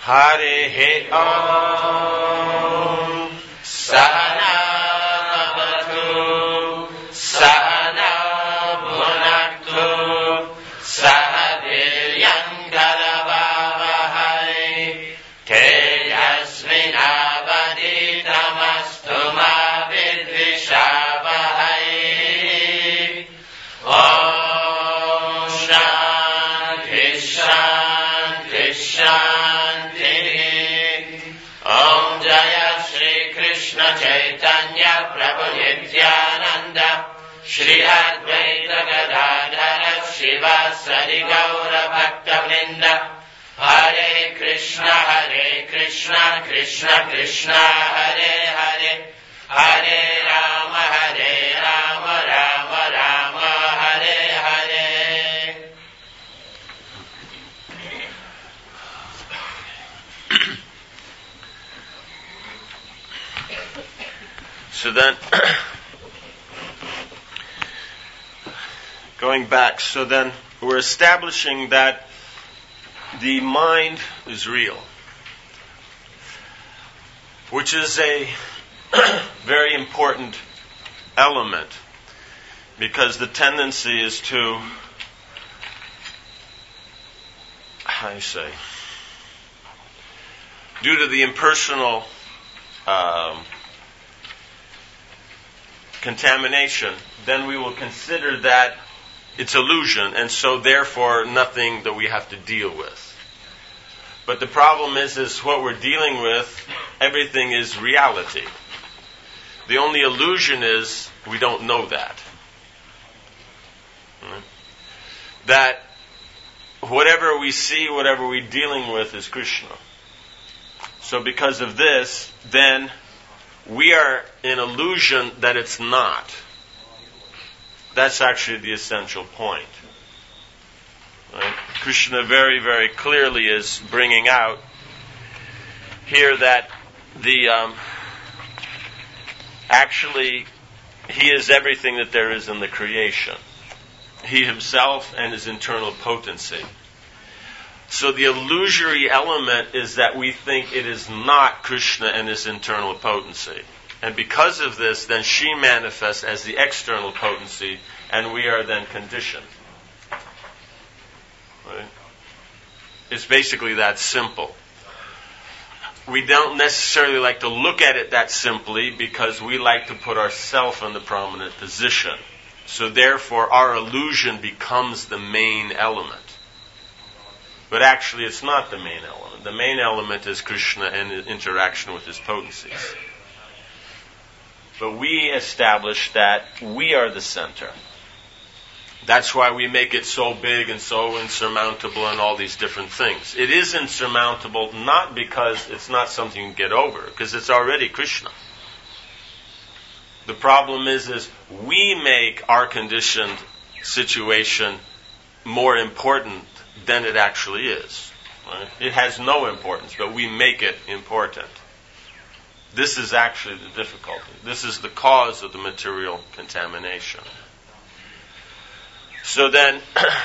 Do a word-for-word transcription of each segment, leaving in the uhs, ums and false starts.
Harihi Om Sahana Bhavatu Sahana Bhunaktu Sahaviryam Karavavahai Tejasvinavaditamastu ma vidvishavahai. Om Shanti Shanti Shanti. Om Jaya Shri Krishna Chaitanya Prabhu Nityananda Shri Advaita Gadadhara Shivasari Gaura Bhakta Vrinda. Hare Krishna Hare Krishna Krishna Krishna Hare Hare Hare Rama Hare Rama Rama Rama Hare Hare. So then, going back, so then we're establishing that the mind is real, which is a very important element, because the tendency is to, how do you say, due to the impersonal um, contamination, then we will consider that it's illusion, and so therefore nothing that we have to deal with. But the problem is, is what we're dealing with, everything is reality. The only illusion is we don't know that. Hmm? That whatever we see, whatever we're dealing with is Krishna. So because of this, then we are in illusion that it's not. That's actually the essential point. Right? Krishna very, very clearly is bringing out here that the um, actually he is everything that there is in the creation. He himself and his internal potency. So the illusory element is that we think it is not Krishna and his internal potency. And because of this, then she manifests as the external potency, and we are then conditioned. Right? It's basically that simple. We don't necessarily like to look at it that simply, because we like to put ourselves in the prominent position. So therefore, our illusion becomes the main element. But actually, it's not the main element. The main element is Krishna and his interaction with his potencies. But we establish that we are the center. That's why we make it so big and so insurmountable and all these different things. It is insurmountable not because it's not something you can get over, because it's already Krishna. The problem is, is we make our conditioned situation more important than it actually is. Right? It has no importance, but we make it important. This is actually the difficulty. This is the cause of the material contamination. So then,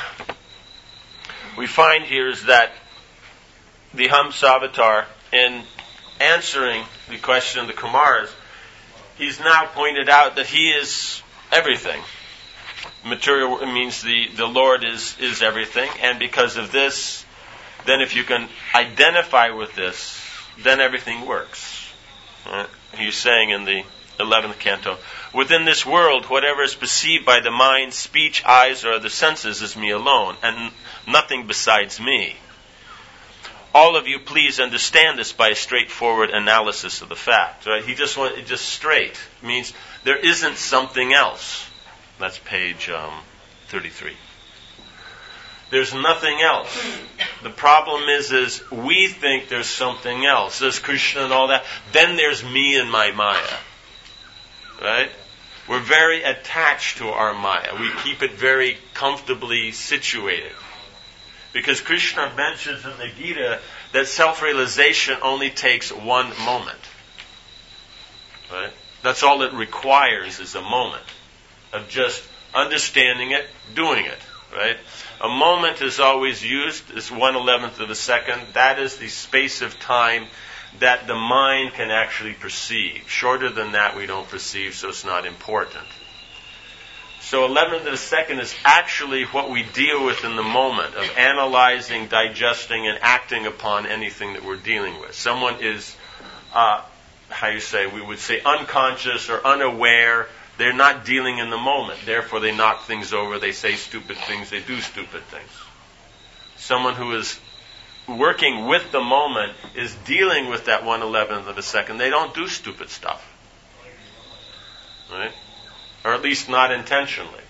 we find here is that the Hamsavatar, in answering the question of the Kumaras, he's now pointed out that he is everything. Material means the, the Lord is, is everything, and because of this, then if you can identify with this, then everything works. Right? He's saying in the eleventh canto, within this world, whatever is perceived by the mind, speech, eyes, or other senses is me alone, and nothing besides me. All of you please understand this by a straightforward analysis of the fact. Right? He just went, just straight means there isn't something else. That's page um, thirty-three. There's nothing else. The problem is, is we think there's something else. There's Krishna and all that. Then there's me and my Maya. Right? We're very attached to our Maya. We keep it very comfortably situated. Because Krishna mentions in the Gita that self-realization only takes one moment. Right? That's all it requires, is a moment of just understanding it, doing it. Right? A moment is always used as one eleventh of a second. That is the space of time that the mind can actually perceive. Shorter than that we don't perceive, so it's not important. So eleventh of a second is actually what we deal with in the moment of analyzing, digesting, and acting upon anything that we're dealing with. Someone is, uh, how you say, we would say unconscious or unaware. They're not dealing in the moment. Therefore, they knock things over, they say stupid things, they do stupid things. Someone who is working with the moment is dealing with that one eleventh of a second. They don't do stupid stuff. Right? Or at least not intentionally.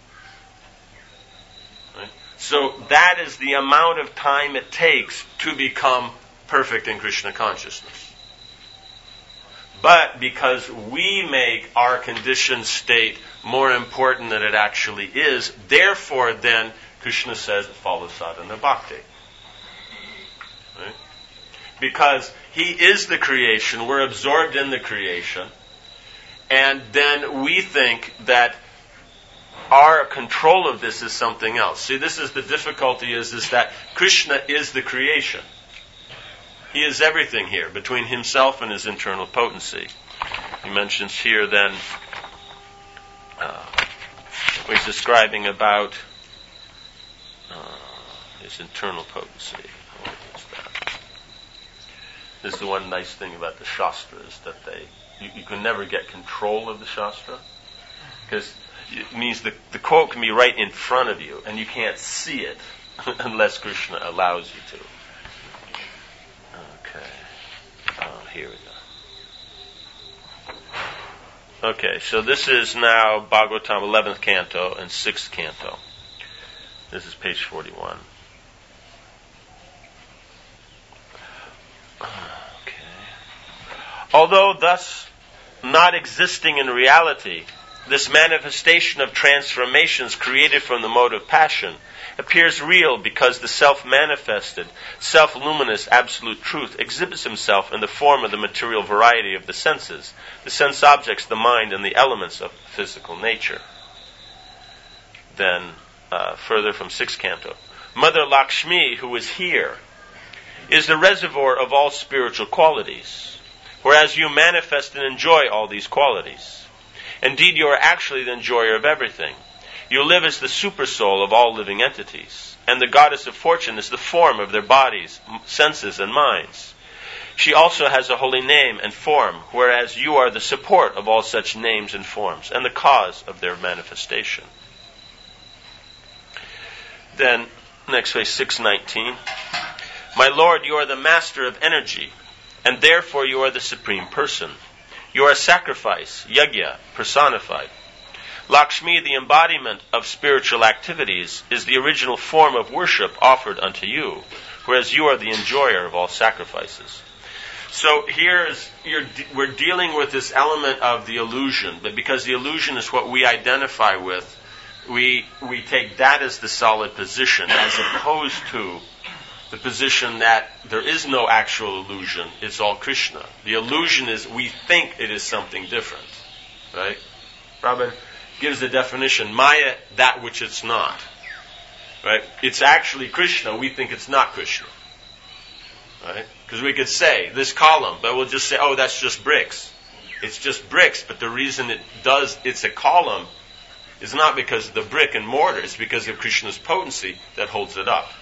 Right? So that is the amount of time it takes to become perfect in Krishna consciousness. But because we make our conditioned state more important than it actually is, therefore then Krishna says it follows sadhana bhakti. Right? Because he is the creation, we're absorbed in the creation, and then we think that our control of this is something else. See, this is the difficulty is, is that Krishna is the creation. He is everything here, between himself and his internal potency. He mentions here then, uh, he's describing about uh, his internal potency. What is that? This is the one nice thing about the Shastras, that they You, you can never get control of the Shastra, because it means the, the quote can be right in front of you, and you can't see it unless Krishna allows you to. Okay. Oh, here we go. Okay, so this is now Bhagavatam eleventh canto and sixth canto. This is page forty-one. Although thus not existing in reality, this manifestation of transformations created from the mode of passion appears real because the self-manifested, self-luminous absolute truth exhibits himself in the form of the material variety of the senses, the sense objects, the mind, and the elements of physical nature. Then, uh, further from sixth canto, Mother Lakshmi, who is here, is the reservoir of all spiritual qualities, whereas you manifest and enjoy all these qualities. Indeed, you are actually the enjoyer of everything. You live as the supersoul of all living entities, and the goddess of fortune is the form of their bodies, senses, and minds. She also has a holy name and form, whereas you are the support of all such names and forms, and the cause of their manifestation. Then, next page, six nineteen. My Lord, you are the master of energy, and therefore you are the supreme person. You are sacrifice, yajna, personified. Lakshmi, the embodiment of spiritual activities, is the original form of worship offered unto you, whereas you are the enjoyer of all sacrifices. So here is, you're, we're dealing with this element of the illusion, but because the illusion is what we identify with, we we take that as the solid position, as opposed to the position that there is no actual illusion, it's all Krishna. The illusion is we think it is something different. Right? Prabhupada gives the definition, Maya, that which it's not. Right? It's actually Krishna, we think it's not Krishna. Right? Because we could say, this column, but we'll just say, oh, that's just bricks. It's just bricks, but the reason it does, it's a column, is not because of the brick and mortar, it's because of Krishna's potency that holds it up.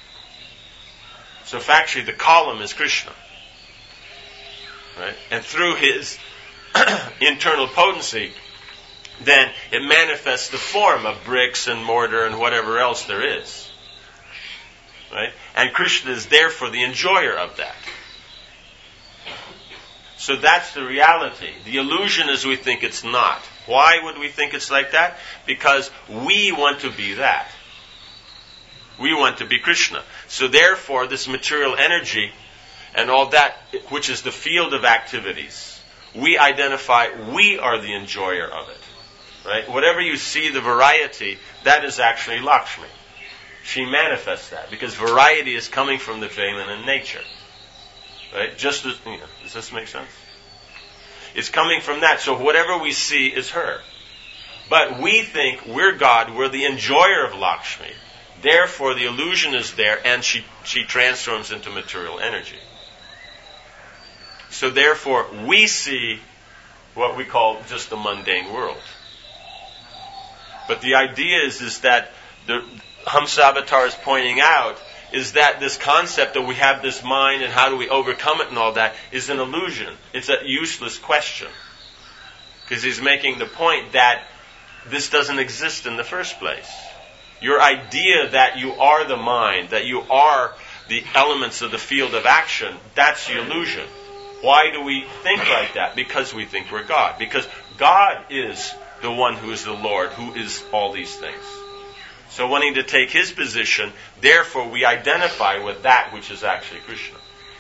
So factually, the column is Krishna. Right? And through his internal potency, then it manifests the form of bricks and mortar and whatever else there is. Right? And Krishna is therefore the enjoyer of that. So that's the reality. The illusion is we think it's not. Why would we think it's like that? Because we want to be that. We want to be Krishna. So therefore, this material energy and all that, which is the field of activities, we identify we are the enjoyer of it. Right? Whatever you see, the variety, that is actually Lakshmi. She manifests that because variety is coming from the feminine nature. Right? Just as, you know, does this make sense? It's coming from that. So whatever we see is her. But we think we're God, we're the enjoyer of Lakshmi. Therefore, the illusion is there, and she, she transforms into material energy. So therefore, we see what we call just the mundane world. But the idea is, is that the Hamsavatar is pointing out is that this concept that we have this mind and how do we overcome it and all that is an illusion. It's a useless question. Because he's making the point that this doesn't exist in the first place. Your idea that you are the mind, that you are the elements of the field of action, that's the illusion. Why do we think like that? Because we think we're God. Because God is the one who is the Lord, who is all these things. So wanting to take his position, therefore we identify with that which is actually Krishna.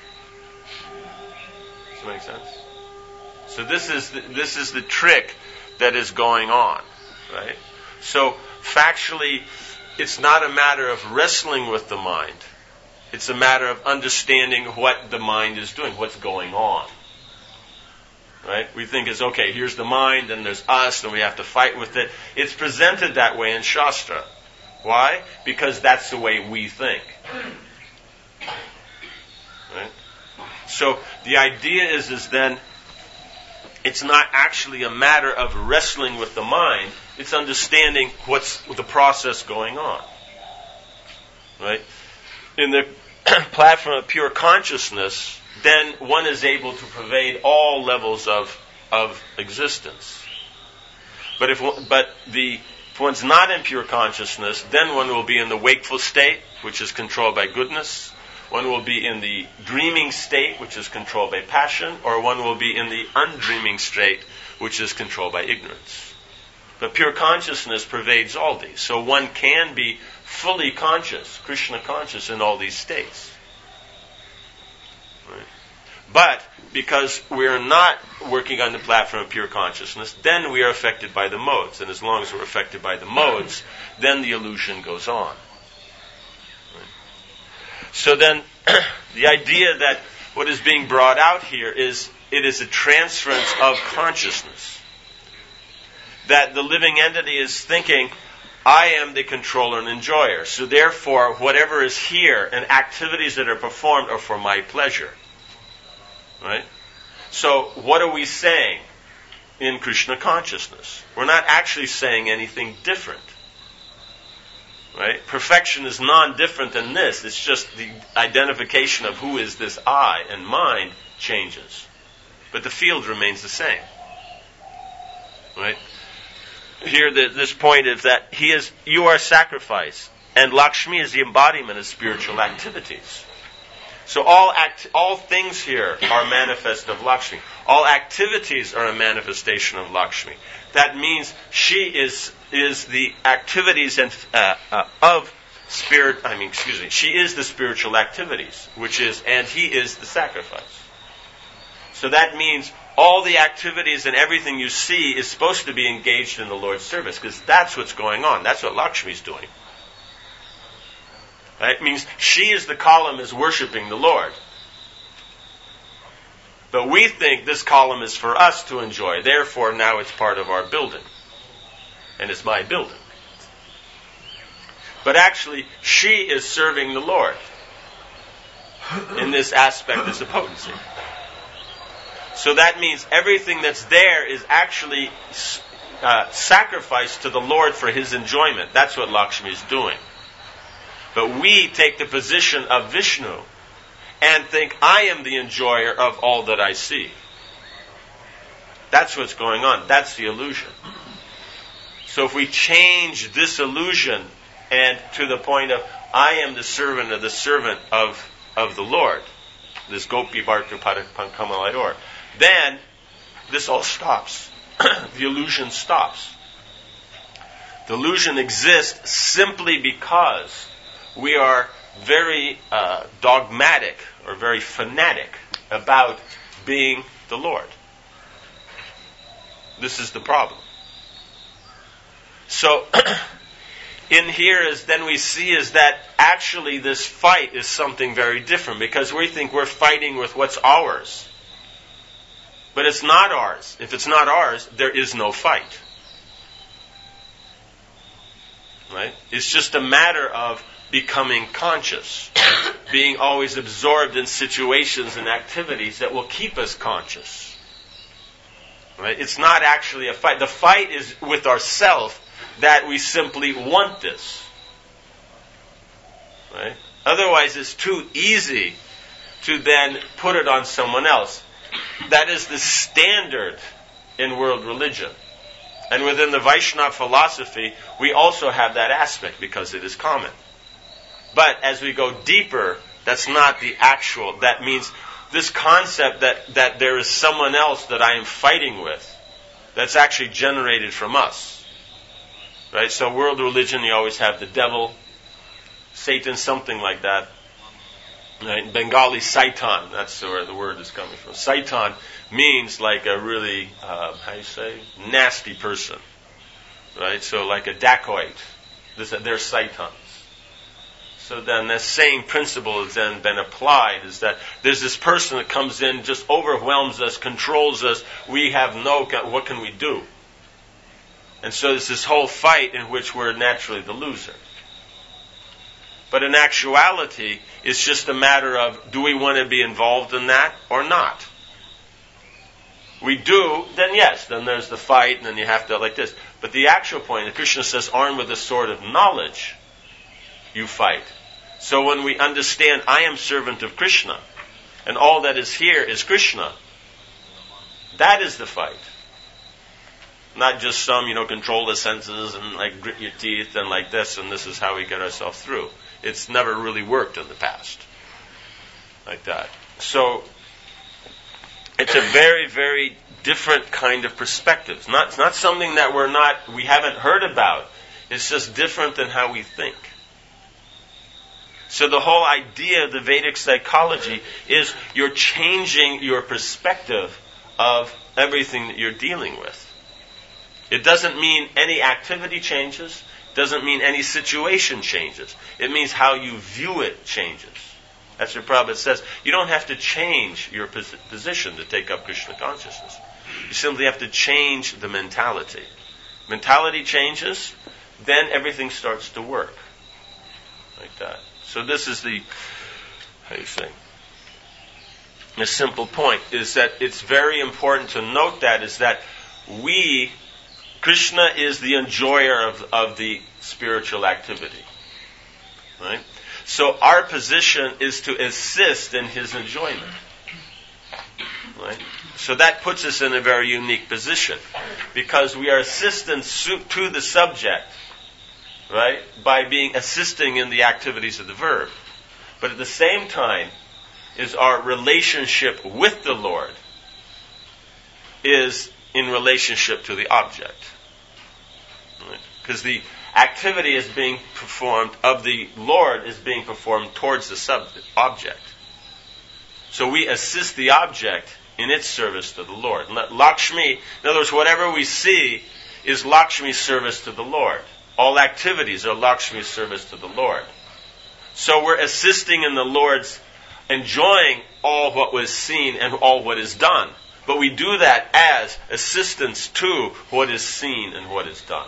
Does that make sense? So this is the, this is the trick that is going on, right? So factually, it's not a matter of wrestling with the mind. It's a matter of understanding what the mind is doing, what's going on. Right? We think it's, okay, here's the mind, and there's us, and we have to fight with it. It's presented that way in Shastra. Why? Because that's the way we think. Right? So the idea is, is then, it's not actually a matter of wrestling with the mind, it's understanding what's the process going on. Right? In the platform of pure consciousness, then one is able to pervade all levels of of existence. But if but the if one's not in pure consciousness, then one will be in the wakeful state, which is controlled by goodness. One will be in the dreaming state, which is controlled by passion, or one will be in the undreaming state, which is controlled by ignorance. But pure consciousness pervades all these. So one can be fully conscious, Krishna conscious in all these states. Right? But because we're not working on the platform of pure consciousness, then we are affected by the modes. And as long as we're affected by the modes, then the illusion goes on. Right? So then the idea that what is being brought out here is it is a transference of consciousness. That the living entity is thinking, I am the controller and enjoyer. So therefore, whatever is here and activities that are performed are for my pleasure. Right? So what are we saying in Krishna consciousness? We're not actually saying anything different. Right? Perfection is non-different than this. It's just the identification of who is this I and mind changes. But the field remains the same. Right? Here, the, this point is that he is, you are sacrifice, and Lakshmi is the embodiment of spiritual activities. So all act, all things here are manifest of Lakshmi. All activities are a manifestation of Lakshmi. That means she is is the activities and uh, uh, of spirit. I mean, excuse me. She is the spiritual activities, which is, and he is the sacrifice. So that means all the activities and everything you see is supposed to be engaged in the Lord's service, because that's what's going on. That's what Lakshmi is doing. Right? It means she is the column is worshiping the Lord. But we think this column is for us to enjoy. Therefore, now it's part of our building. And it's my building. But actually, she is serving the Lord. In this aspect, is a potency. So that means everything that's there is actually uh, sacrificed to the Lord for his enjoyment. That's what Lakshmi is doing. But we take the position of Vishnu and think, I am the enjoyer of all that I see. That's what's going on. That's the illusion. So if we change this illusion and to the point of, I am the servant of the servant of, of the Lord, this Gopi Bhartu Pankamalayur, then this all stops. The illusion stops. The illusion exists simply because we are very uh, dogmatic or very fanatic about being the Lord. This is the problem. So, in here is then we see is that actually this fight is something very different, because we think we're fighting with what's ours. But it's not ours. If it's not ours, there is no fight. Right? It's just a matter of becoming conscious, being always absorbed in situations and activities that will keep us conscious. Right? It's not actually a fight. The fight is with ourself that we simply want this. Right? Otherwise, it's too easy to then put it on someone else. That is the standard in world religion. And within the Vaishnava philosophy, we also have that aspect because it is common. But as we go deeper, that's not the actual. That means this concept that, that there is someone else that I am fighting with, that's actually generated from us. Right? So world religion, you always have the devil, Satan, something like that. Right? Bengali, Saitan, that's where the word is coming from. Saitan means like a really, uh, how you say, nasty person. Right? So like a dacoit. This, they're Saitans. So then the same principle has then been applied, is that there's this person that comes in, just overwhelms us, controls us. We have no, what can we do? And so there's this whole fight in which we're naturally the loser. But in actuality, it's just a matter of, do we want to be involved in that or not? We do, then yes, then there's the fight, and then you have to, like this. But the actual point, the Krishna says, armed with the sword of knowledge, you fight. So when we understand, I am servant of Krishna, and all that is here is Krishna, that is the fight. Not just some, you know, control the senses and like grit your teeth and like this, and this is how we get ourselves through. It's never really worked in the past like that. So it's a very, very different kind of perspective. It's not, it's not something that we're not, we haven't heard about. It's just different than how we think. So the whole idea of the Vedic psychology is you're changing your perspective of everything that you're dealing with. It doesn't mean any activity changes. It doesn't mean any situation changes. It means how you view it changes. That's what Prabhupada says. You don't have to change your pos- position to take up Krishna consciousness. You simply have to change the mentality. Mentality changes, then everything starts to work. Like that. So this is the, how do you say, the simple point is that it's very important to note that is that we, Krishna is the enjoyer of, of the spiritual activity. Right? So our position is to assist in his enjoyment. Right? So that puts us in a very unique position because we are assistants to the subject. Right? By being assisting in the activities of the verb. But at the same time, is our relationship with the Lord is in relationship to the object. Because right? The activity is being performed, of the Lord is being performed towards the subject, object. So we assist the object in its service to the Lord. Lakshmi, in other words, whatever we see is Lakshmi's service to the Lord. All activities are Lakshmi's service to the Lord. So we're assisting in the Lord's enjoying all what was seen and all what is done. But we do that as assistance to what is seen and what is done.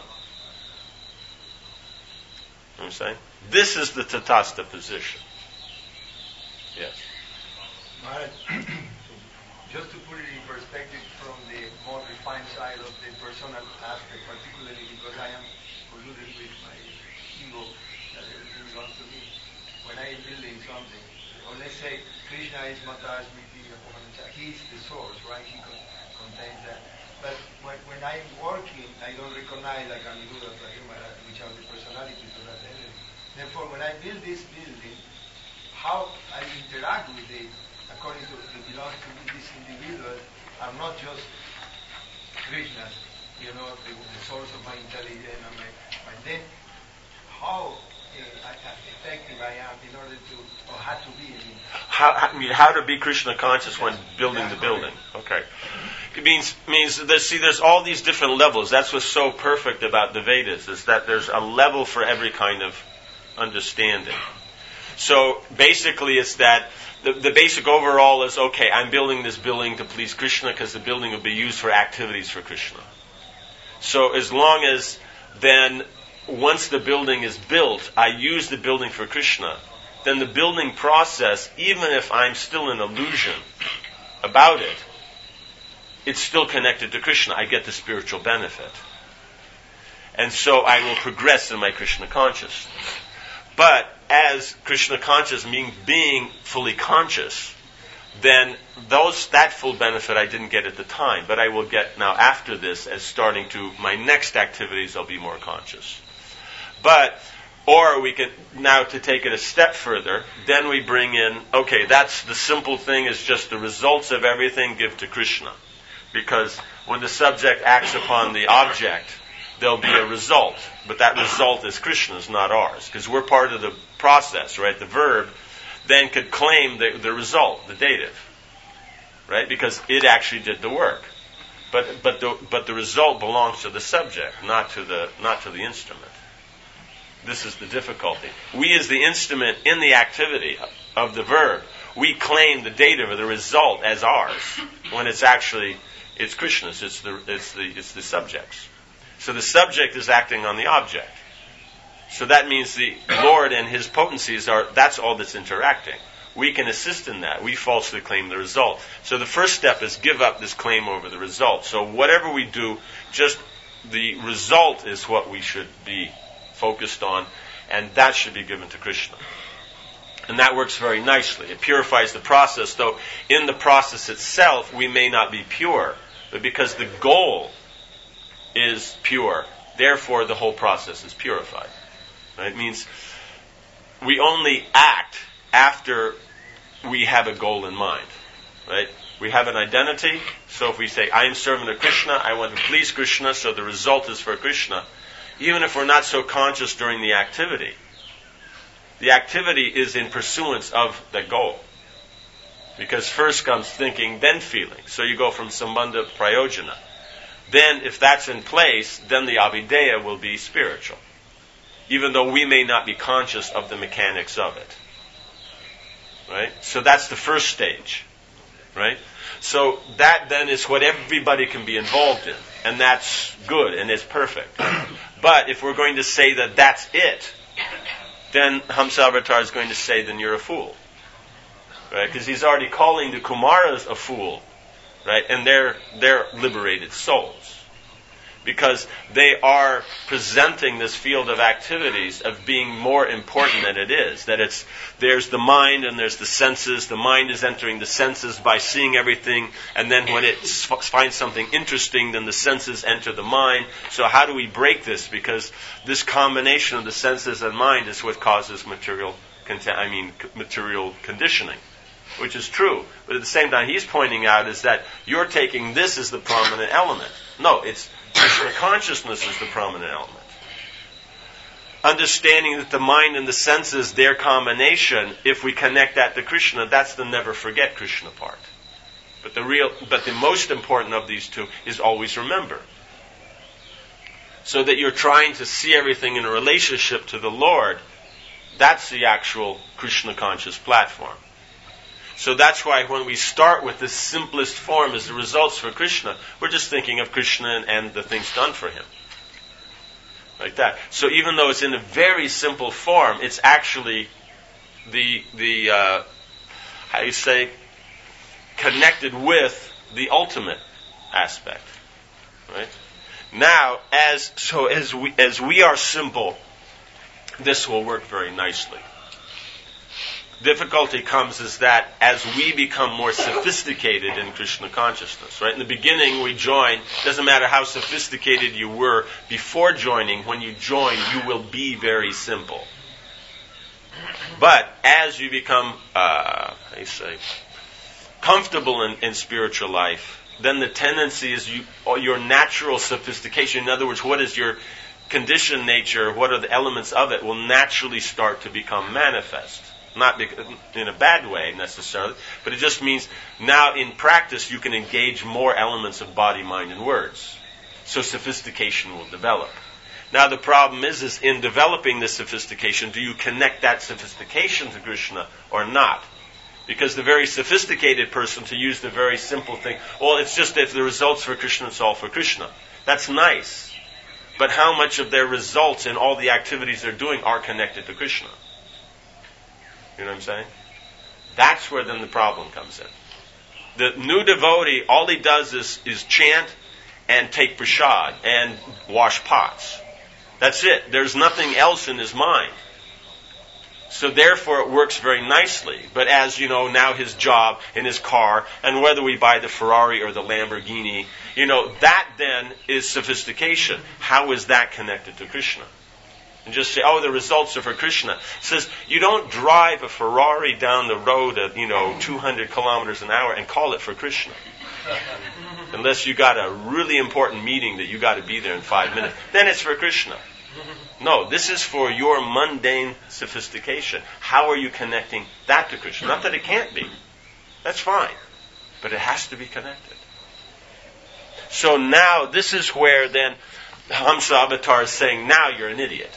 You know what I'm saying? This is the Tatastha position. Yes. Maharaj, just to put it in perspective from the more refined side of the personal aspect, particularly because I am polluted with my ego, that everything belongs to me. When I am building something, or let's say Krishna is Mata Smriti, he is the source, right? He con- contains that. But when, when I am working, I don't recognize like Aniruddha, which are the personalities of that energy. Therefore, when I build this building, how I interact with it, according to the belongs to me, these individuals are not just Krishna, you know, the, the source of my intelligence, and my, and then how uh, effective I am in order to, or how to be. I mean, how, I mean, how to be Krishna conscious when building the building. Okay. It means, means there's, see, there's all these different levels. That's what's so perfect about the Vedas, is that there's a level for every kind of understanding. So basically it's that the, the basic overall is, okay, I'm building this building to please Krishna because the building will be used for activities for Krishna. So as long as then once the building is built, I use the building for Krishna, then the building process, even if I'm still in illusion about it, it's still connected to Krishna. I get the spiritual benefit. And so I will progress in my Krishna consciousness. But as Krishna conscious, meaning being fully conscious, then those that full benefit I didn't get at the time, but I will get now after this as starting to my next activities, I'll be more conscious. But, or we can, now to take it a step further, then we bring in, okay, that's the simple thing is just the results of everything give to Krishna. Because when the subject acts upon the object, there'll be a result. But that result is Krishna's, not ours. Because we're part of the process, right? The verb then could claim the, the result, the dative. Right? Because it actually did the work. But but the but the result belongs to the subject, not to the not to the instrument. This is the difficulty. We as the instrument in the activity of the verb, we claim the dative or the result as ours, when it's actually it's Krishna's, it's the it's the it's the subject's. So the subject is acting on the object. So that means the Lord and His potencies are, that's all that's interacting. We can assist in that. We falsely claim the result. So the first step is give up this claim over the result. So whatever we do, just the result is what we should be focused on, and that should be given to Krishna. And that works very nicely. It purifies the process, though in the process itself we may not be pure, but because the goal is pure, therefore the whole process is purified. Right? It means we only act after we have a goal in mind. Right? We have an identity, so if we say, I am servant of Krishna, I want to please Krishna, so the result is for Krishna, even if we're not so conscious during the activity, the activity is in pursuance of the goal. Because first comes thinking, then feeling. So you go from sambandha prayojana. Then, if that's in place, then the avideya will be spiritual. Even though we may not be conscious of the mechanics of it. Right? So that's the first stage. Right? So that then is what everybody can be involved in. And that's good and it's perfect. But if we're going to say that that's it, then Hamsa is going to say, then you're a fool. Right? Because he's already calling the Kumaras a fool. Right? And they're they're liberated souls. Because they are presenting this field of activities of being more important than it is. That it's there's the mind and there's the senses. The mind is entering the senses by seeing everything, and then when it finds something interesting, then the senses enter the mind. So how do we break this? Because this combination of the senses and mind is what causes material, I mean, material conditioning. Which is true. But at the same time, he's pointing out is that you're taking this as the prominent element. No, it's Krishna consciousness is the prominent element. Understanding that the mind and the senses, their combination, if we connect that to Krishna, that's the never forget Krishna part. But the real, but the most important of these two is always remember. So that you're trying to see everything in a relationship to the Lord, that's the actual Krishna conscious platform. So that's why when we start with the simplest form as the results for Krishna, we're just thinking of Krishna and, and the things done for Him. Like that. So even though it's in a very simple form, it's actually the, the uh, how do you say, connected with the ultimate aspect. Right? Now, as so as we, as we are simple, this will work very nicely. Difficulty comes is that as we become more sophisticated in Krishna consciousness, right? In the beginning we join, doesn't matter how sophisticated you were before joining, when you join you will be very simple. But as you become, uh, how do you say, comfortable in, in spiritual life, then the tendency is you, your natural sophistication, in other words, what is your conditioned nature, what are the elements of it, will naturally start to become manifest. Not in a bad way necessarily, but it just means now in practice you can engage more elements of body, mind, and words. So sophistication will develop. Now the problem is, is in developing this sophistication, do you connect that sophistication to Krishna or not? Because the very sophisticated person, to use the very simple thing, well, it's just if the results for Krishna, it's all for Krishna. That's nice. but how much of their results in all the activities they're doing are connected to Krishna. You know what I'm saying? That's where then the problem comes in. The new devotee, all he does is, is chant and take prasad and wash pots. That's it. There's nothing else in his mind. So therefore it works very nicely. But as you know, now his job and his car, and whether we buy the Ferrari or the Lamborghini, you know, that then is sophistication. How is that connected to Krishna? And just say, oh, the results are for Krishna. It says, you don't drive a Ferrari down the road at, you know, two hundred kilometers an hour and call it for Krishna. Unless you got a really important meeting that you got to be there in five minutes. Then it's for Krishna. No, this is for your mundane sophistication. How are you connecting that to Krishna? Not that it can't be. That's fine. But it has to be connected. So now, this is where then Hamsa Avatar is saying, now you're an idiot.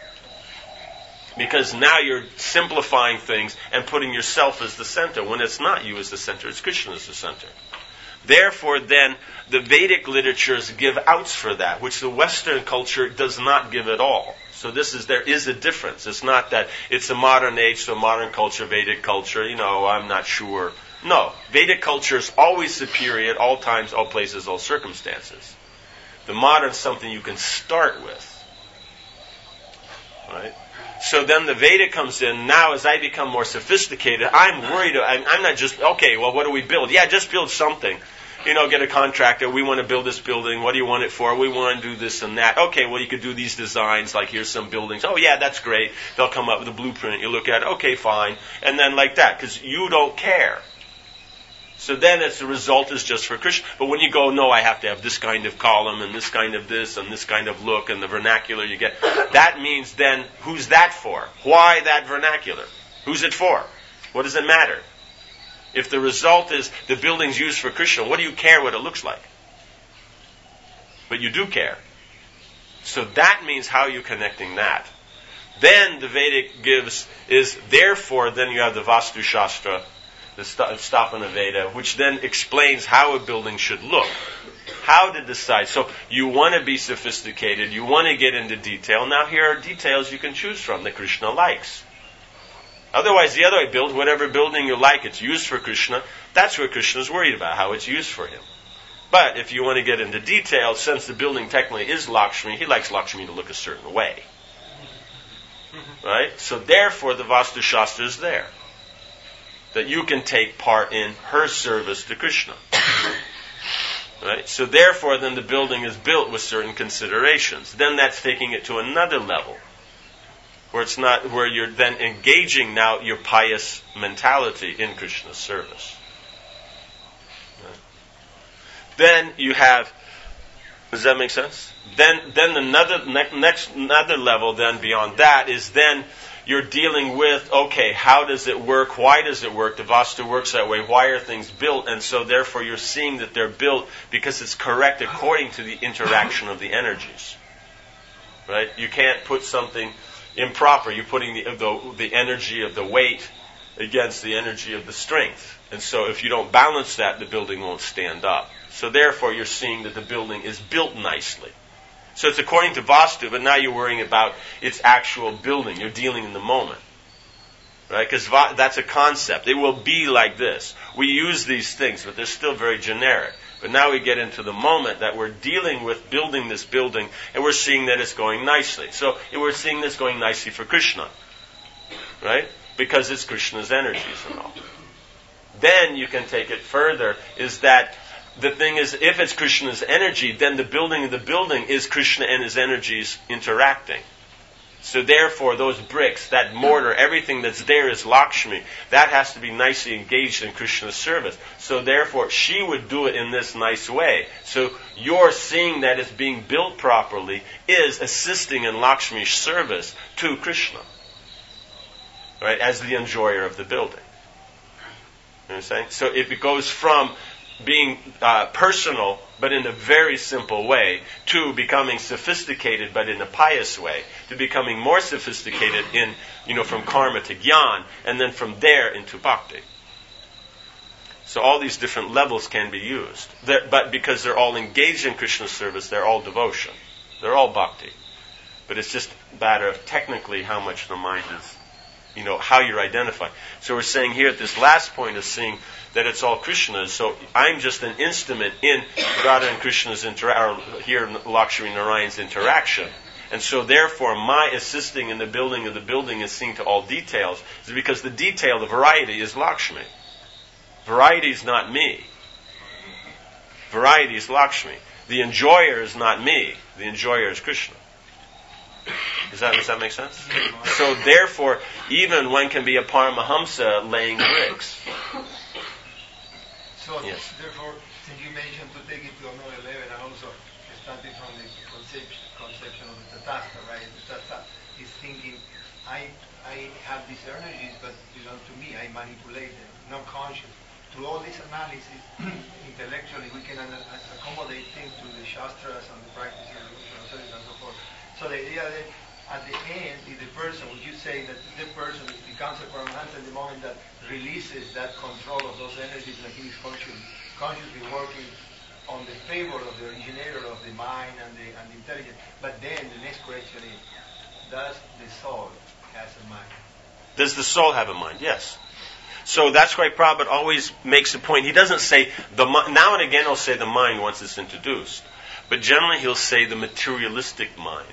Because now you're simplifying things and putting yourself as the center, when it's not you as the center, it's Krishna as the center. Therefore, then, the Vedic literatures give outs for that, which the Western culture does not give at all. So this is, there is a difference. It's not that it's a modern age, so modern culture, Vedic culture, you know, I'm not sure. No, Vedic culture is always superior at all times, all places, all circumstances. The modern is something you can start with. Right? So then the Veda comes in. Now as I become more sophisticated, I'm worried. I'm, I'm not just, okay, well, what do we build? Yeah, just build something. You know, get a contractor. We want to build this building. What do you want it for? We want to do this and that. Okay, well, you could do these designs. Like, here's some buildings. Oh, yeah, that's great. They'll come up with a blueprint. You look at it. Okay, fine. And then like that, because you don't care. So then it's the result is just for Krishna. But when you go, no, I have to have this kind of column and this kind of this and this kind of look and the vernacular you get, that means then, who's that for? Why that vernacular? Who's it for? What does it matter? If the result is the building's used for Krishna, what do you care what it looks like? But you do care. So that means how are you connecting that? Then the Vedic gives is, therefore, then you have the Vastu Shastra, the Sthapana Veda, which then explains how a building should look. How to decide. So you want to be sophisticated, you want to get into detail. Now here are details you can choose from that Krishna likes. Otherwise, the other way, build whatever building you like, it's used for Krishna. That's what Krishna's worried about, how it's used for him. But if you want to get into detail, since the building technically is Lakshmi, he likes Lakshmi to look a certain way. Right? So therefore, the Vastu Shastra is there. That you can take part in her service to Krishna. Right? So therefore, then the building is built with certain considerations. Then that's taking it to another level, where it's not, where you're then engaging now your pious mentality in Krishna's service. Right? Then you have, does that make sense? Then, then another ne- next another level then beyond that is then you're dealing with, okay, how does it work? Why does it work? The Vastu works that way. Why are things built? And so therefore you're seeing that they're built because it's correct according to the interaction of the energies. Right? You can't put something improper. You're putting the, the, the energy of the weight against the energy of the strength. And so if you don't balance that, the building won't stand up. So therefore you're seeing that the building is built nicely. So it's according to Vastu, but now you're worrying about its actual building. You're dealing in the moment. Right? Because va- that's a concept. It will be like this. We use these things, but they're still very generic. But now we get into the moment that we're dealing with building this building, and we're seeing that it's going nicely. So we're seeing this going nicely for Krishna. Right? Because it's Krishna's energies and all. Then you can take it further, is that the thing is, if it's Krishna's energy, then the building of the building is Krishna and his energies interacting. So therefore, those bricks, that mortar, everything that's there is Lakshmi. That has to be nicely engaged in Krishna's service. So therefore, she would do it in this nice way. So your seeing that it's being built properly is assisting in Lakshmi's service to Krishna. Right? As the enjoyer of the building. You know what I'm saying? So if it goes from being uh, personal, but in a very simple way, to becoming sophisticated, but in a pious way, to becoming more sophisticated in, you know, from karma to jnana, and then from there into bhakti. So all these different levels can be used. They're, but because they're all engaged in Krishna's service, they're all devotion. They're all bhakti. But it's just a matter of technically how much the mind is, you know, how you're identifying. So we're saying here at this last point of seeing that it's all Krishna's. So I'm just an instrument in Radha and Krishna's interaction, or here Lakshmi Narayan's interaction. And so therefore my assisting in the building of the building is seeing to all details, is because the detail, the variety, is Lakshmi. Variety is not me. Variety is Lakshmi. The enjoyer is not me. The enjoyer is Krishna. Does that, does that make sense? So therefore, even one can be a Paramahamsa laying bricks. So yes. Therefore, since you mentioned to take it to another level, and also starting from the conception, conception of the Tatastha, right? The Tatastha is thinking, I I have these energies, but belong to me. I manipulate them, not conscious. Through all this analysis, intellectually, we can an- accommodate things to the Shastras and the practices and so on and so forth. So the idea that at the end, is the person, would you say that the person becomes a Paramahansa in the moment that releases that control of those energies and he is conscious, consciously working on the favor of the originator of the mind and the, and the intelligence. But then the next question is, does the soul have a mind? Does the soul have a mind? Yes. So that's why Prabhupada always makes a point. He doesn't say, the now and again he'll say the mind once it's introduced. But generally he'll say the materialistic mind.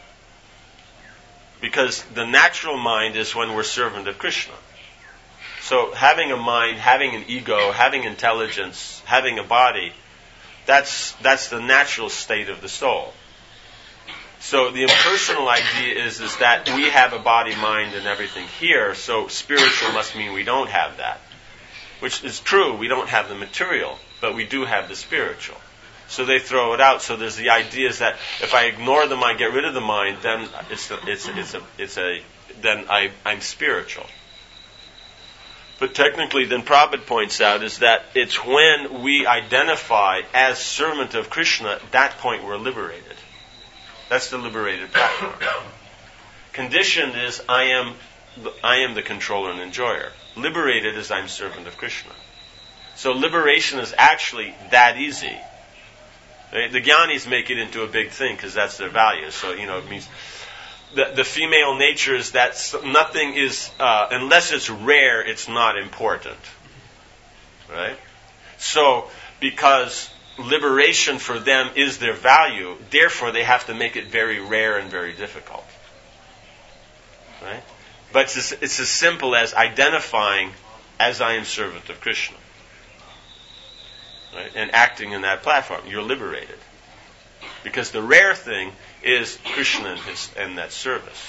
Because the natural mind is when we're servant of Krishna. So having a mind, having an ego, having intelligence, having a body, that's that's the natural state of the soul. So the impersonal idea is, is that we have a body, mind, and everything here, so spiritual must mean we don't have that. Which is true, we don't have the material, but we do have the spiritual. So they throw it out. So there's the idea is that if I ignore the mind, get rid of the mind, then it's a, it's a, it's a, it's a then I, I'm spiritual. But technically, then Prabhupada points out is that it's when we identify as servant of Krishna, at that point we're liberated. That's the liberated platform. Conditioned is I am I am the controller and enjoyer. Liberated is I'm servant of Krishna. So liberation is actually that easy. The Jnanis make it into a big thing because that's their value. So, you know, it means the, the female nature is that nothing is, uh, unless it's rare, it's not important. Right? So, because liberation for them is their value, therefore they have to make it very rare and very difficult. Right? But it's as, it's as simple as identifying as I am servant of Krishna. Right? And acting in that platform, you're liberated. Because the rare thing is Krishna and, his, and that service.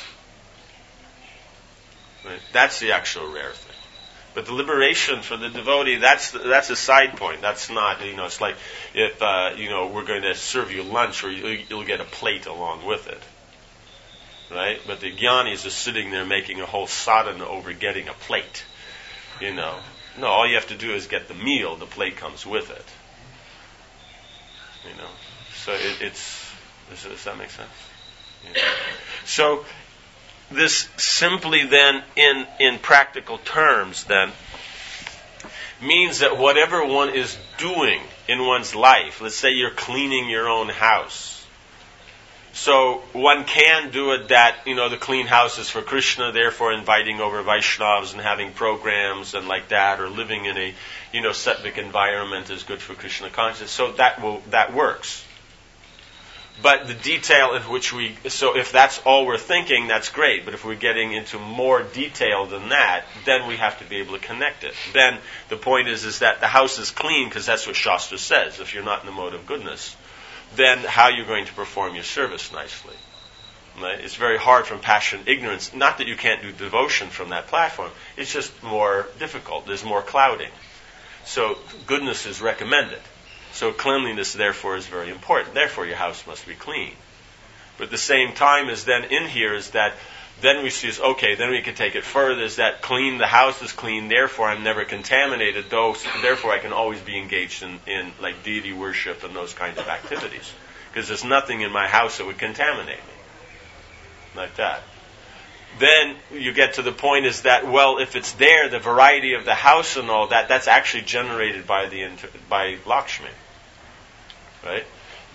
Right? That's the actual rare thing. But the liberation for the devotee, that's that's a side point. That's not, you know, it's like if, uh, you know, we're going to serve you lunch or you, you'll get a plate along with it. Right? But the jnanis are sitting there making a whole sadhana over getting a plate. You know. No, all you have to do is get the meal. The plate comes with it. You know, so it, it's. Does, does that make sense? Yeah. So this simply then, in in practical terms, then means that whatever one is doing in one's life, let's say you're cleaning your own house. So one can do it that, you know, the clean house is for Krishna, therefore inviting over Vaishnavas and having programs and like that, or living in a, you know, sattvic environment is good for Krishna consciousness. So that will that works. But the detail in which we, so if that's all we're thinking, that's great. But if we're getting into more detail than that, then we have to be able to connect it. Then the point is, is that the house is clean because that's what Shastra says. If you're not in the mode of goodness, then how you're going to perform your service nicely. Right? It's very hard from passion, ignorance. Not that you can't do devotion from that platform. It's just more difficult. There's more clouding. So goodness is recommended. So cleanliness, therefore, is very important. Therefore, your house must be clean. But at the same time, is then in here is that then we see, okay, then we can take it further, is that clean, the house is clean, therefore I'm never contaminated, though, therefore I can always be engaged in, in like deity worship and those kinds of activities. Because there's nothing in my house that would contaminate me. Like that. Then you get to the point is that, well, if it's there, the variety of the house and all that, that's actually generated by the by Lakshmi. Right?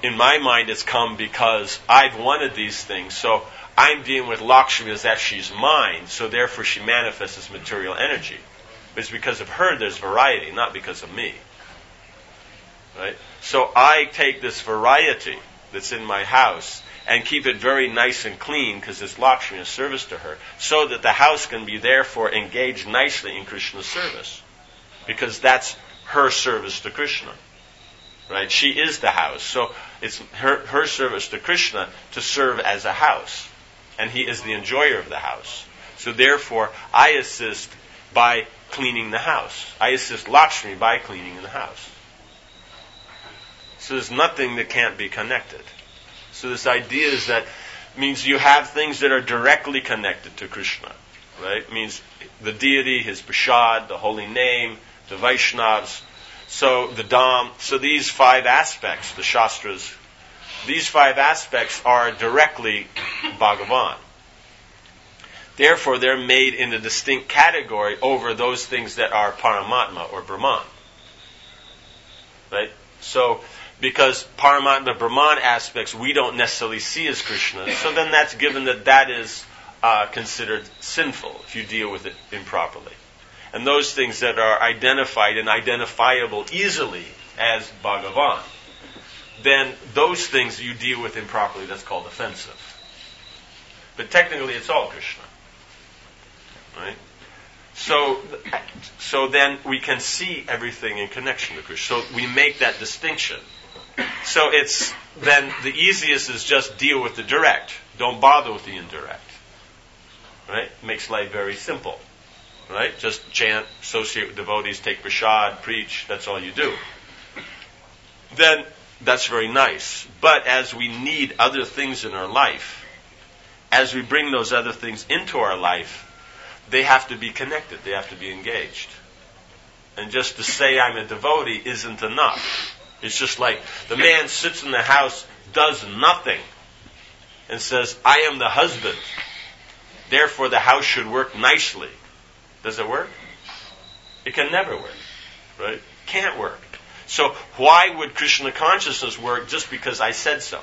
in my mind, it's come because I've wanted these things. So I'm dealing with Lakshmi as that she's mine, so therefore she manifests as material energy. But it's because of her there's variety, not because of me. Right? So I take this variety that's in my house and keep it very nice and clean because it's Lakshmi, a service to her, so that the house can be therefore engaged nicely in Krishna's service. Because that's her service to Krishna. Right? She is the house. So it's her, her service to Krishna to serve as a house. And he is the enjoyer of the house. So therefore, I assist by cleaning the house. I assist Lakshmi by cleaning the house. So there's nothing that can't be connected. So this idea is that means you have things that are directly connected to Krishna. Right? It means the deity, his prasad, the holy name, the Vaishnavas, so the Dham. So these five aspects, the Shastras, these five aspects are directly Bhagavan. Therefore, they're made in a distinct category over those things that are Paramatma or Brahman. Right? So, because Paramatma, Brahman aspects we don't necessarily see as Krishna, so then that's given that that is uh, considered sinful if you deal with it improperly. And those things that are identified and identifiable easily as Bhagavan, then those things you deal with improperly, that's called offensive. But technically it's all Krishna. Right? So, so then we can see everything in connection to Krishna. So we make that distinction. So it's, then the easiest is just deal with the direct. Don't bother with the indirect. Right? Makes life very simple. Right? Just chant, associate with devotees, take prasad, preach, that's all you do. Then that's very nice. But as we need other things in our life, as we bring those other things into our life, they have to be connected, they have to be engaged. And just to say I'm a devotee isn't enough. It's just like the man sits in the house, does nothing, and says, I am the husband, therefore the house should work nicely. Does it work? It can never work. Right? Can't work. So why would Krishna consciousness work just because I said so?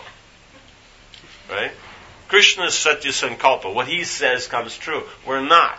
Right? Krishna is Satya Sankalpa. What he says comes true. We're not.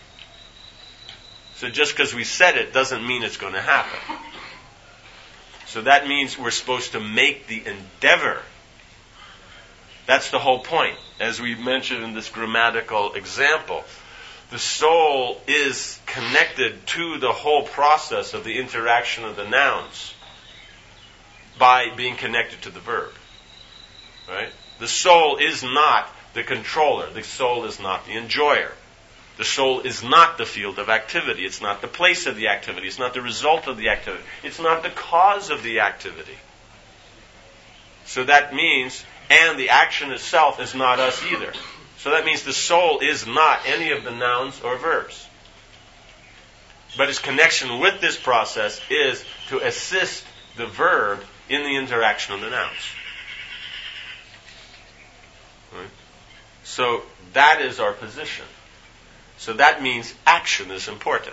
So just because we said it doesn't mean it's going to happen. So that means we're supposed to make the endeavor. That's the whole point. As we mentioned in this grammatical example, the soul is connected to the whole process of the interaction of the nouns by being connected to the verb. Right? The soul is not the controller. The soul is not the enjoyer. The soul is not the field of activity. It's not the place of the activity. It's not the result of the activity. It's not the cause of the activity. So that means, and the action itself is not us either. So that means the soul is not any of the nouns or verbs. But its connection with this process is to assist the verb in the interaction of the nouns. Right? So that is our position. So that means action is important.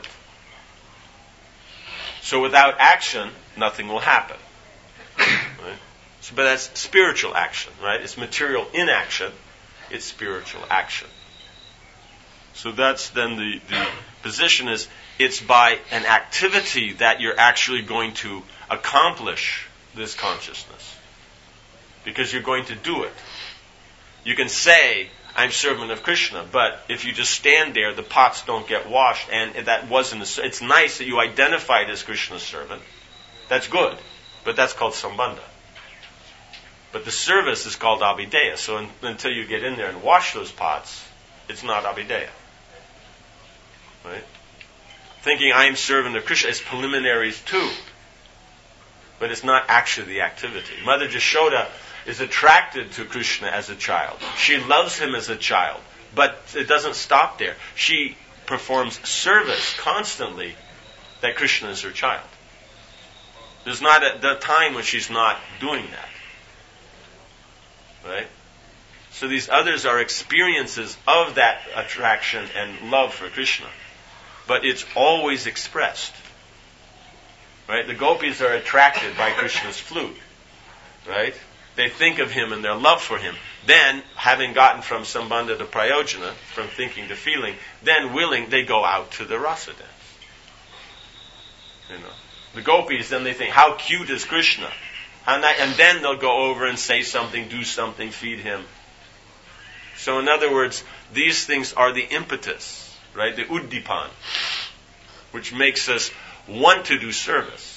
So without action, nothing will happen. Right? So, but that's spiritual action, right? It's material inaction. It's spiritual action. So that's then the, the position is it's by an activity that you're actually going to accomplish this consciousness. Because you're going to do it. You can say, I'm servant of Krishna, but if you just stand there, the pots don't get washed, and that wasn't a, it's nice that you identified as Krishna's servant. That's good. But that's called sambandha. But the service is called abhideya. So in, until you get in there and wash those pots, it's not abhideya. Right? Thinking I am servant of Krishna is preliminaries too. But it's not actually the activity. Mother Jashoda is attracted to Krishna as a child. She loves him as a child. But it doesn't stop there. She performs service constantly that Krishna is her child. There's not a the time when she's not doing that. Right? So these others are experiences of that attraction and love for Krishna. But it's always expressed. Right? The gopis are attracted by Krishna's flute. Right? they think of him and their love for him. Then, having gotten from Sambandha to Prayojana, from thinking to feeling, then willing, they go out to the rasa dance. You know, the gopis, then they think, how cute is Krishna? How ni-? And then they'll go over and say something, do something, feed him. So in other words, these things are the impetus, right? The uddipan, which makes us want to do service.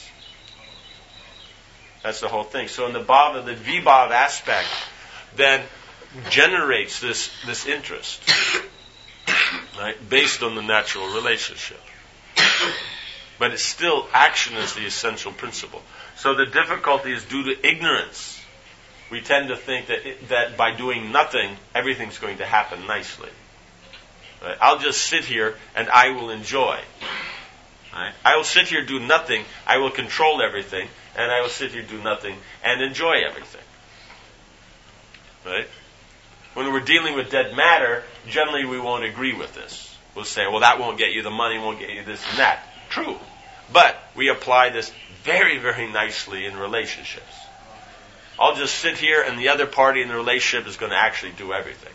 That's the whole thing. So in the bhava, the vibhav aspect then generates this, this interest, right? Based on the natural relationship. But it's still, action is the essential principle. So the difficulty is due to ignorance. We tend to think that it, that by doing nothing, everything's going to happen nicely. Right? I'll just sit here and I will enjoy. Right? I will sit here, do nothing, I will control everything, and I will sit here, do nothing, and enjoy everything. Right? When we're dealing with dead matter, generally we won't agree with this. We'll say, well, that won't get you the money, won't get you this and that. True. But we apply this very, very nicely in relationships. I'll just sit here and the other party in the relationship is going to actually do everything.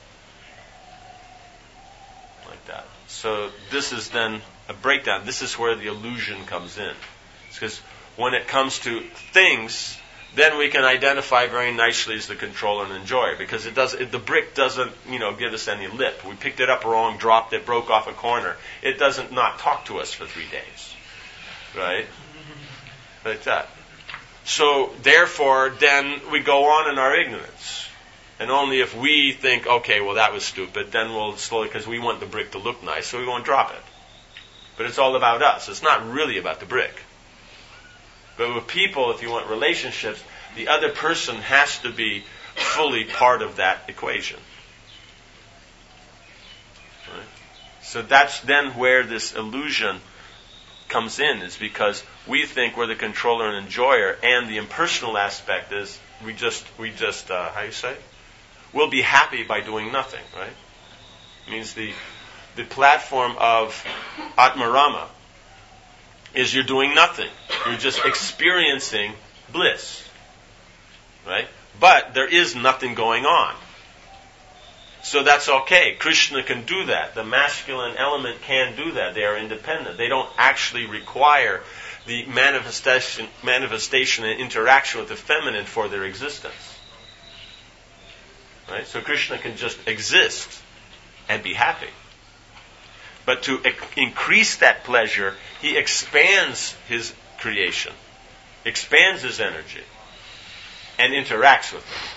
Like that. So this is then a breakdown. This is where the illusion comes in. It's because when it comes to things, then we can identify very nicely as the controller and enjoyer, because it does it, the brick doesn't, you know, give us any lip. We picked it up wrong, dropped it, broke off a corner. It doesn't not talk to us for three days, right? Like that. So therefore, then we go on in our ignorance, and only if we think, okay, well that was stupid, then we'll slowly, because we want the brick to look nice, so we won't drop it. But it's all about us. It's not really about the brick. But with people, if you want relationships, the other person has to be fully part of that equation. Right? So that's then where this illusion comes in, is because we think we're the controller and enjoyer, and the impersonal aspect is we just, we just, uh, how you say? We'll be happy by doing nothing, right? It means the, the platform of Atmarama is you're doing nothing. You're just experiencing bliss. Right? But there is nothing going on. So that's okay. Krishna can do that. The masculine element can do that. They are independent. They don't actually require the manifestation, manifestation and interaction with the feminine for their existence. Right? So Krishna can just exist and be happy. But to ec- increase that pleasure, he expands his creation, expands his energy, and interacts with it.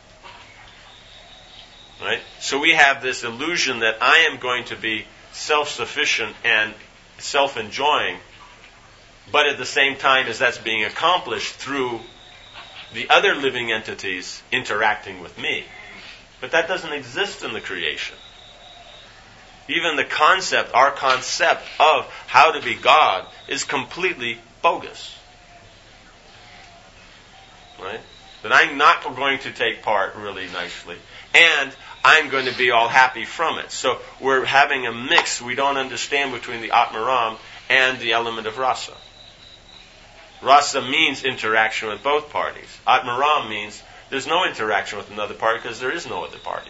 Right? So we have this illusion that I am going to be self-sufficient and self-enjoying, but at the same time as that's being accomplished through the other living entities interacting with me. But that doesn't exist in the creation. Even the concept, our concept of how to be God is completely bogus. Right? That I'm not going to take part really nicely, and I'm going to be all happy from it. So we're having a mix we don't understand between the Atmaram and the element of rasa. Rasa means interaction with both parties. Atmaram means there's no interaction with another party because there is no other party.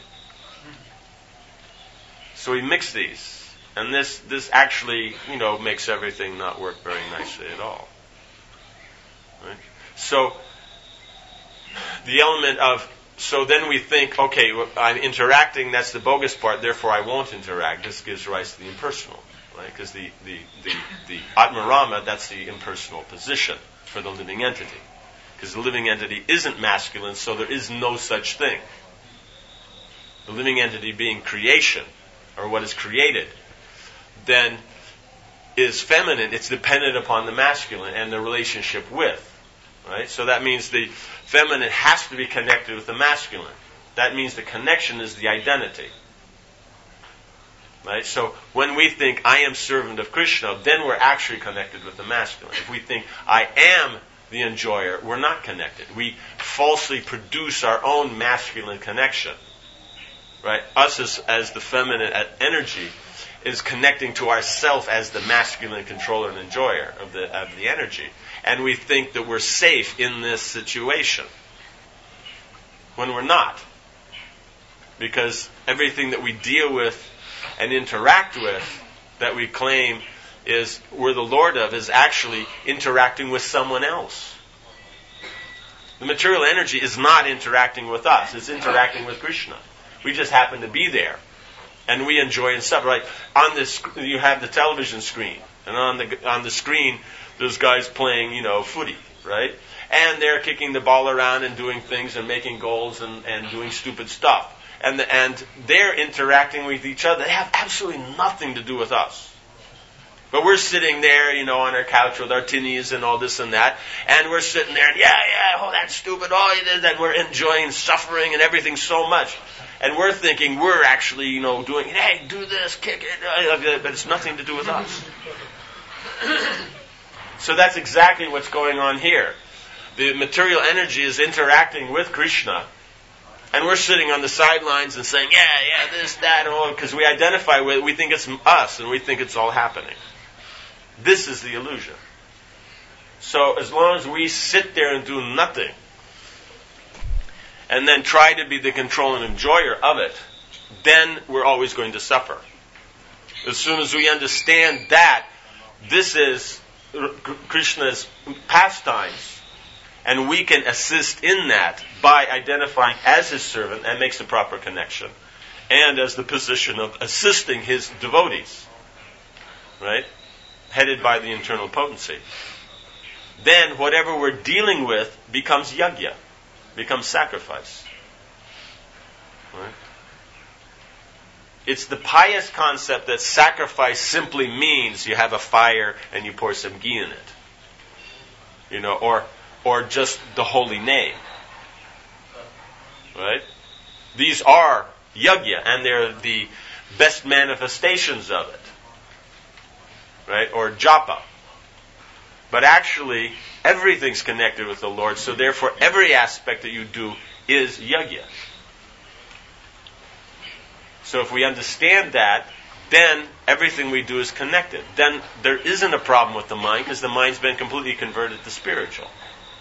So we mix these, and this this actually, you know, makes everything not work very nicely at all. Right? So the element of, so then we think, okay, I'm interacting, that's the bogus part, therefore I won't interact. This gives rise to the impersonal, right? Because the, the, the, the Atmarama, that's the impersonal position for the living entity. Because the living entity isn't masculine, so there is no such thing. The living entity being creation, or what is created, then is feminine. It's dependent upon the masculine and the relationship with. Right? So that means the feminine has to be connected with the masculine. That means the connection is the identity. Right? So when we think, I am servant of Krishna, then we're actually connected with the masculine. If we think, I am the enjoyer, we're not connected. We falsely produce our own masculine connection. Right? Us as, as the feminine energy is connecting to ourself as the masculine controller and enjoyer of the of the energy. And we think that we're safe in this situation. when we're not. Because everything that we deal with and interact with that we claim is we're the Lord of is actually interacting with someone else. The material energy is not interacting with us. It's interacting with Krishna. We just happen to be there. And we enjoy and suffer. Right? On this, you have the television screen. And on the on the screen, there's guys playing, you know, footy, right? And they're kicking the ball around and doing things and making goals and, and doing stupid stuff. And the, and they're interacting with each other. They have absolutely nothing to do with us. But we're sitting there, you know, on our couch with our tinnies and all this and that, and we're sitting there and, yeah, yeah, oh, that's stupid, oh, you did that, and we're enjoying suffering and everything so much. And we're thinking we're actually, you know, doing, hey, do this, kick it, but it's nothing to do with us. So that's exactly what's going on here. The material energy is interacting with Krishna, and we're sitting on the sidelines and saying, yeah, yeah, this, that, and all, because we identify with it, we think it's us, and we think it's all happening. This is the illusion. So as long as we sit there and do nothing, and then try to be the control and enjoyer of it, then we're always going to suffer. As soon as we understand that this is Krishna's pastimes, and we can assist in that by identifying as his servant, and makes the proper connection, and as the position of assisting his devotees, right? Headed by the internal potency. Then whatever we're dealing with becomes yajna, becomes sacrifice. Right? It's the pious concept that sacrifice simply means you have a fire and you pour some ghee in it. You know, or or just the holy name. Right? These are yajna, and they're the best manifestations of it. Right? Or japa. But actually, everything's connected with the Lord, so therefore every aspect that you do is yajna. So if we understand that, then everything we do is connected. Then there isn't a problem with the mind, because the mind's been completely converted to spiritual.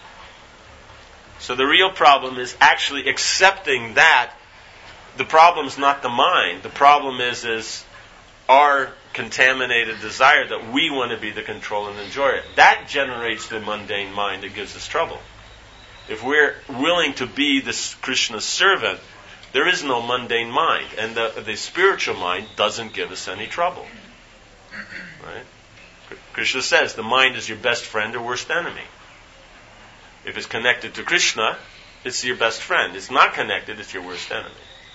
So the real problem is actually accepting that the problem's not the mind. The problem is, is our contaminated desire that we want to be the control and enjoyer. That generates the mundane mind that gives us trouble. If we're willing to be this Krishna's servant, there is no mundane mind, and the, the spiritual mind doesn't give us any trouble. Right? Krishna says the mind is your best friend or worst enemy. If it's connected to Krishna, it's your best friend. It's not connected, it's your worst enemy.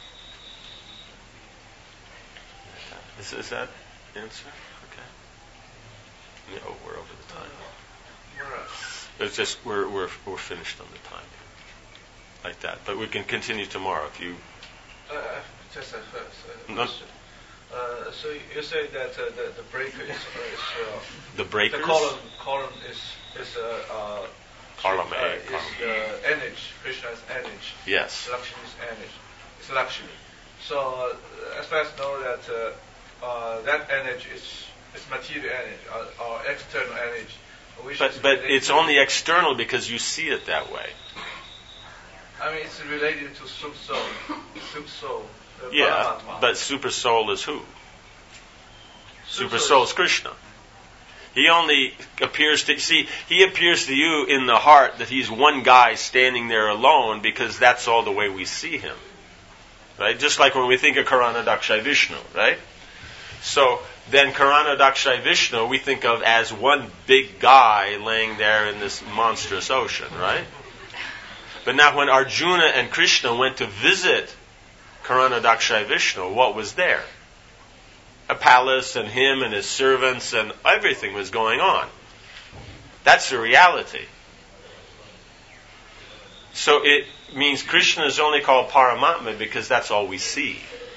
Is, is that answer? Okay. Yeah, oh, we're over the time. It's just we're we're we're finished on the time. Like that, but we can continue tomorrow if you. Uh, just a first uh, question. Uh, so you say that uh, the the breaker is, is uh, the breakers. The column column is is uh, uh, column uh, A. Is Column. the energy. Krishna's energy. Yes. Lakshmi's energy. It's Lakshmi. So uh, as far as I know that uh, uh, that energy is is material energy or, or external energy. Which but but it's only external because you see it that way. I mean, it's related to Super Soul. Super Soul. Yeah, Paramatma. but Super Soul is who? Super Super Soul is Krishna. He only appears to, see, he appears to you in the heart that he's one guy standing there alone because that's all the way we see him. Right? Just like when we think of Karana Dakshay Vishnu, right? So, then Karana Dakshay Vishnu we think of as one big guy laying there in this monstrous ocean, right? But now when Arjuna and Krishna went to visit Karana Dakshay Vishnu, what was there? A palace and him and his servants and everything was going on. That's the reality. So it means Krishna is only called Paramatma because that's all we see.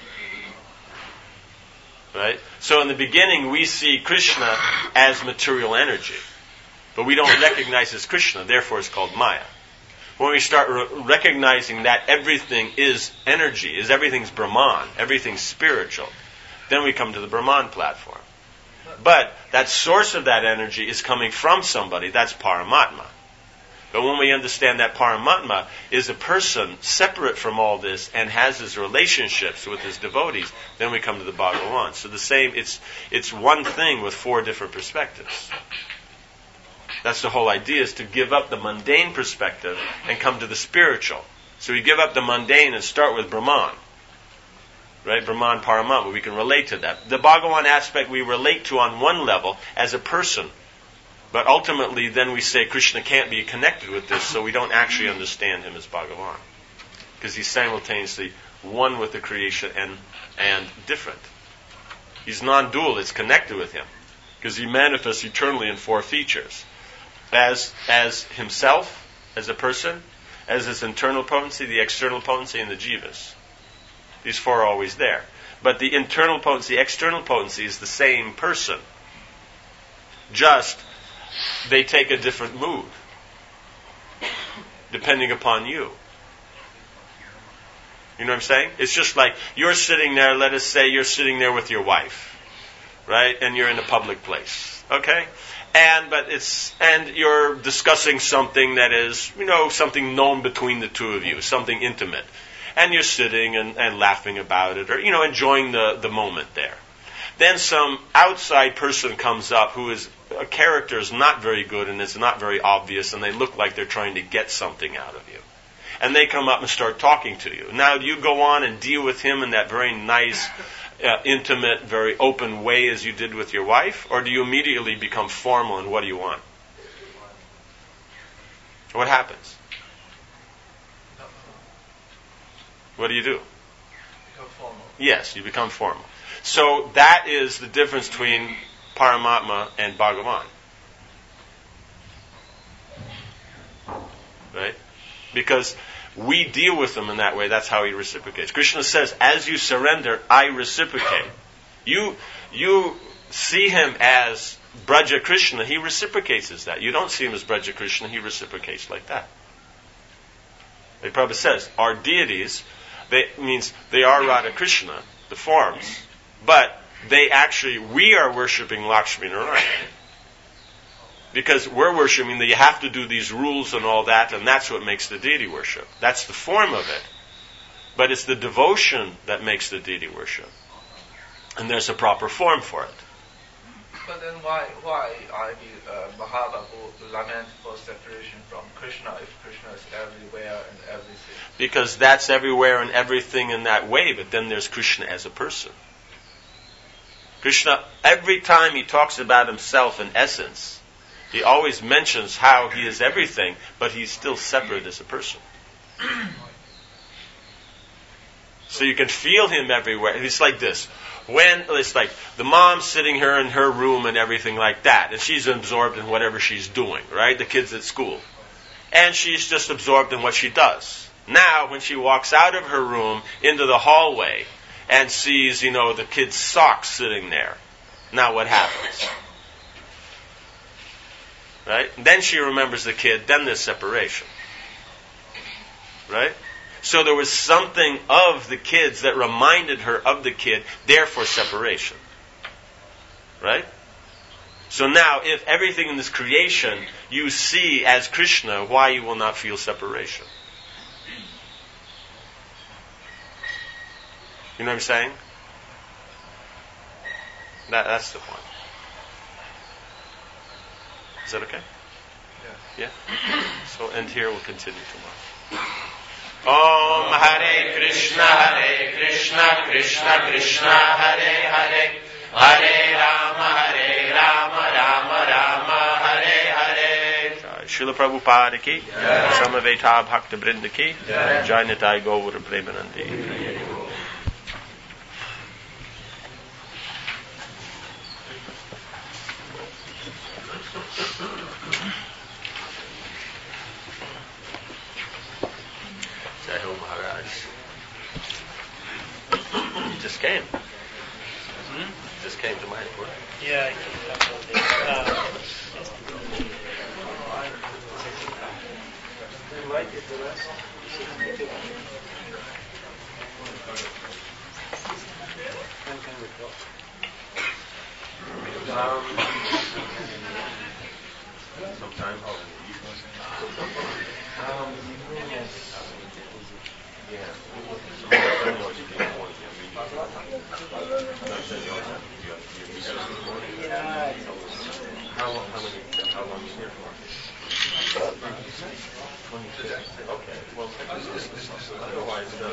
Right? So in the beginning we see Krishna as material energy. But we don't recognize as Krishna, therefore it's called Maya. When we start re- recognizing that everything is energy, is everything's Brahman, everything's spiritual, then we come to the Brahman platform. But that source of that energy is coming from somebody, that's Paramatma. But when we understand that Paramatma is a person separate from all this and has his relationships with his devotees, then we come to the Bhagavan. So the same, it's it's one thing with four different perspectives. That's the whole idea, is to give up the mundane perspective and come to the spiritual. So we give up the mundane and start with Brahman. Right? Brahman, Paramatma, we can relate to that. The Bhagavan aspect we relate to on one level as a person. But ultimately then we say Krishna can't be connected with this, so we don't actually understand him as Bhagavan. Because he's simultaneously one with the creation and, and different. He's non-dual, it's connected with him. Because he manifests eternally in four features. As, as himself, as a person, as his internal potency, the external potency, and the jivas. These four are always there. But the internal potency, the external potency is the same person. Just, they take a different mood. Depending upon you. You know what I'm saying? It's just like, you're sitting there, let us say you're sitting there with your wife. Right? And you're in a public place. Okay? And, but it's, and you're discussing something that is, you know, something known between the two of you, something intimate. And you're sitting and, and laughing about it, or, you know, enjoying the, the moment there. Then some outside person comes up who is, a character is not very good and it's not very obvious, and they look like they're trying to get something out of you. And they come up and start talking to you. Now, do you go on and deal with him in that very nice, uh, intimate, very open way as you did with your wife? Or do you immediately become formal and what do you want? What happens? What do you do? Become formal. Yes, you become formal. So that is the difference between Paramatma and Bhagavan. Right? Because we deal with them in that way. That's how he reciprocates. Krishna says, as you surrender, I reciprocate. You, you see him as Braja Krishna, he reciprocates as that. You don't see him as Braja Krishna, he reciprocates like that. The Prabhupada says, our deities, they means they are Radha Krishna, the forms, but they actually, we are worshipping Lakshmi Narayan. Because we're worshipping that you have to do these rules and all that, and that's what makes the deity worship. That's the form of it. But it's the devotion that makes the deity worship. And there's a proper form for it. But then why, why I mean, uh, Mahaprabhu lament for separation from Krishna if Krishna is everywhere and everything? Because that's everywhere and everything in that way, but then there's Krishna as a person. Krishna, every time he talks about himself in essence, he always mentions how he is everything, but he's still separate as a person. So you can feel him everywhere. It's like this. When it's like the mom's sitting here in her room and everything like that, and she's absorbed in whatever she's doing, right? The kids at school. And she's just absorbed in what she does. Now, when she walks out of her room into the hallway and sees, you know, the kid's socks sitting there, now what happens? Right? Then she remembers the kid, then there's separation. Right? So there was something of the kids that reminded her of the kid, therefore separation. Right? So now, if everything in this creation you see as Krishna, why you will not feel separation? You know what I'm saying? That, that's the point. Is that okay? Yeah. Yeah? So end here, we'll continue tomorrow. Om Hare Krishna, Hare Krishna, Krishna Krishna, Hare Hare, Hare Rama, Hare Rama, Rama Rama, Hare Hare. Srila Prabhupada ki, Samaveta Bhakta Vrinda ki, Jai Nitai Gaur Premanandi. Just came. Hmm? Just came to Mayapur. Yeah. Uh, you like it, the rest? Um, time? Um, yeah. How long? How many? How long are you here for? twenty-six. Okay. Well, otherwise, uh,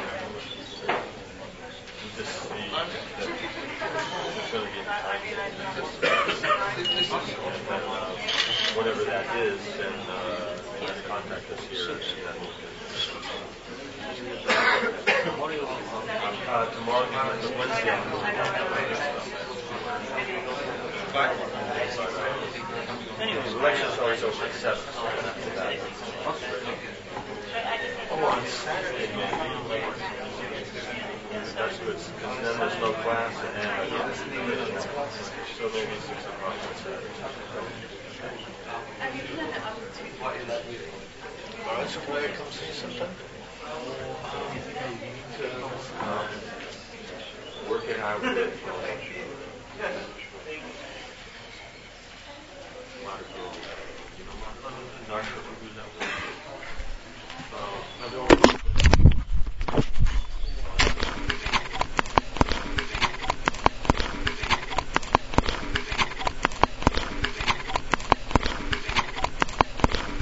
just see that it's going to be time. And then, uh, whatever that is, then uh, just contact us here, and then we can. Uh, tomorrow, uh, Wednesday. Anyway, the lecture's always over at seven. Oh, on Saturday, maybe. That's good, because then there's no class, and so maybe six o'clock on Saturday. All right, so will you come see sometime? Um, work it out with it. A lot of girls. You know, Narsha, who's that?